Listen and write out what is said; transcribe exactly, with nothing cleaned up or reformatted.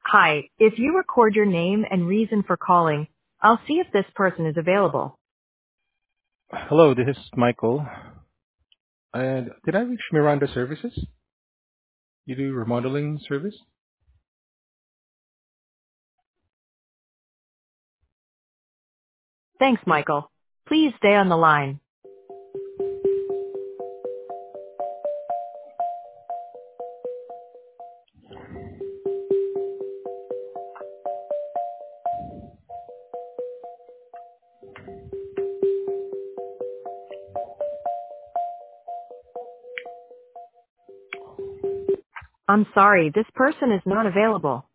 Hi, if you record your name and reason for calling, I'll see if this person is available. Hello, this is Michael. And did I reach Miranda Services? You do remodeling service? Thanks, Michael. Please stay on the line. I'm sorry, this person is not available.